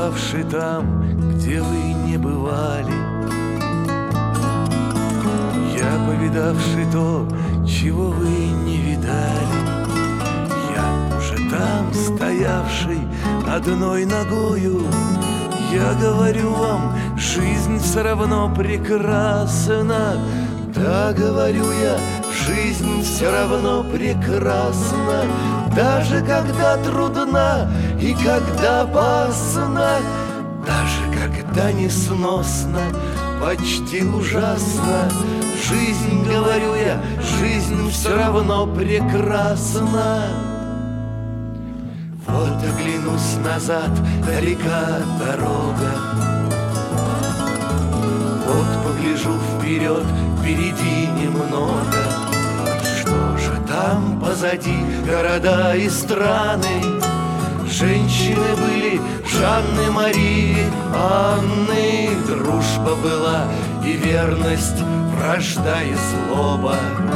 побывавший там, где вы не бывали, я повидавший то, чего вы не видали, я уже там стоявший одной ногою. Я говорю вам, жизнь все равно прекрасна. Да, говорю я, жизнь все равно прекрасна, даже когда трудна и когда опасна, даже когда несносно, почти ужасно. Жизнь, говорю я, жизнь все равно прекрасна. Вот оглянусь назад, далека дорога, вот погляжу вперед, впереди немного. Что же там позади, города и страны? Женщины были, Жанны, Марии, Анны. Дружба была и верность, вражда и злоба.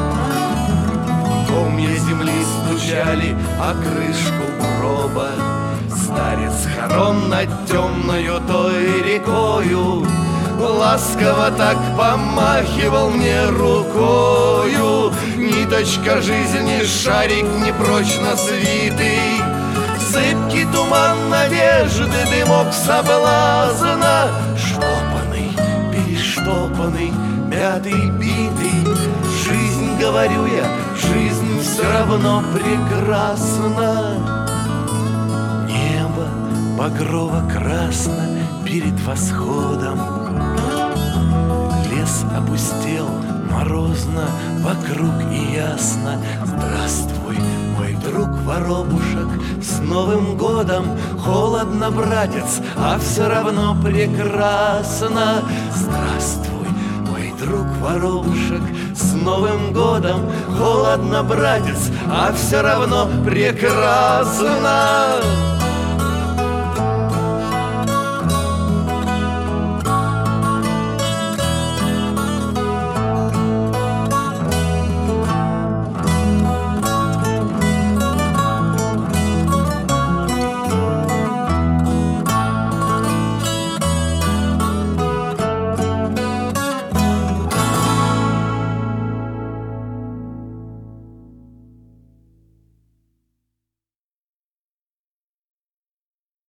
Комья земли стучали о крышку гроба. Старец хорон над темною той рекою ласково так помахивал мне рукою. Ниточка жизни, шарик непрочно свитый, зыбкий туман надежды, дымок соблазна. Штопанный, перештопанный, мятый, битый. Жизнь, говорю я, жизнь все равно прекрасна. Небо багрово-красно перед восходом, лес опустел морозно вокруг и ясно. Здравствуй, мой друг воробушек, с Новым годом! Холодно, братец, а все равно прекрасно. Здравствуй, мой друг воробушек, с Новым годом! Холодно, братец, а все равно прекрасно.